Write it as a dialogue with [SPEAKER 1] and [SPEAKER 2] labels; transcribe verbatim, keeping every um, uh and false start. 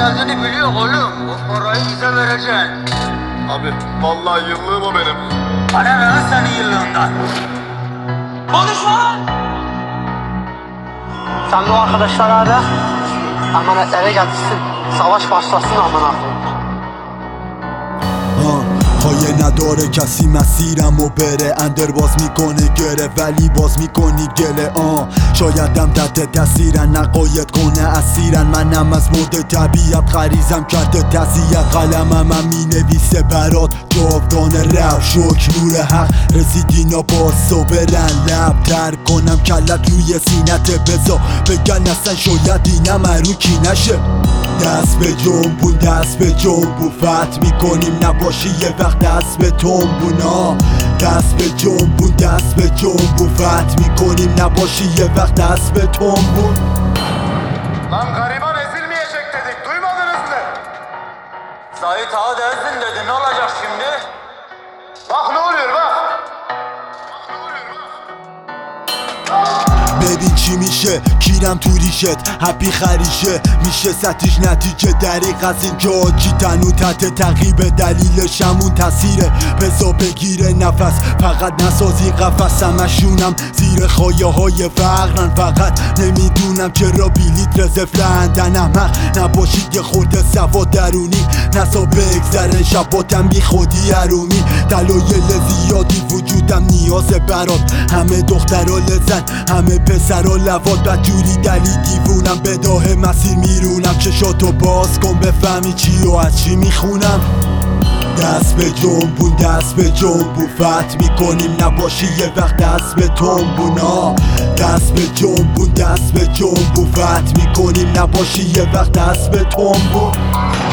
[SPEAKER 1] geldiğini biliyor oğlum. O parayı bize vereceksin.
[SPEAKER 2] Abi vallahi yıllığım o benim.
[SPEAKER 1] Bana ne lan senin yıllığından? Konuşma lan!
[SPEAKER 3] Sen de o arkadaşlar abi emanetlere getirsin. Savaş başlasın amına koyayım.
[SPEAKER 4] پایه نداره کسی مسیرم و بره اندر باز میکنه گره ولی باز میکنی گله آه شایدم تحت تاثیرن نقاید کنه اسیرن منم از مود طبیعت غریزم کرده تزیت قلمم هم مینویسه برات جاودانه رب شکر نور حق رسیدینا باز صبرن لب تر کنم کلت روی سینت بزا بگن اصلا شاید اینم ارو کی نشه دست به جنبون دست به جنبون فتح میکنیم نباشی یه وقت دست به تنبونا دست به جنبون دست به جنبون فتح میکنیم نباشی یه وقت دست به تنبون
[SPEAKER 2] Lan gariban ezilmeyecek dedik, duymadınız mı?
[SPEAKER 1] Sait ağa da ezin dedi, ne olacak şimdi?
[SPEAKER 2] Bak ne oluyor bak.
[SPEAKER 4] ببین چی میشه کیرم تو ریشت هپی خریشه میشه سطحش نتیجه دریق از این که آجی تنو تحت تقیب دلیلش همون تاثیره بزا بگیره نفس فقط نسازی قفص همشونم زیر خایه های فقرن فقط نمیدونم چرا بیلیت رزف لندنم حق نباشید یه خورده سواد درونی نسا بگذره شباتم بی خودی ارومی دلایل زیادی وجودم نیازه برات همه دخترها لزن همه پسرها لواد بدجوری دلی دیوونم بداه مسیر میرونم چشاتو باز کن بفهمی چی و از چی میخونم دست به جنبون دست به جنبون فتح میکنیم نباشی یه وقت دست به تنبونا دست به جنبون دست به جنبون فتح میکنیم نباشی یه وقت دست به تنبون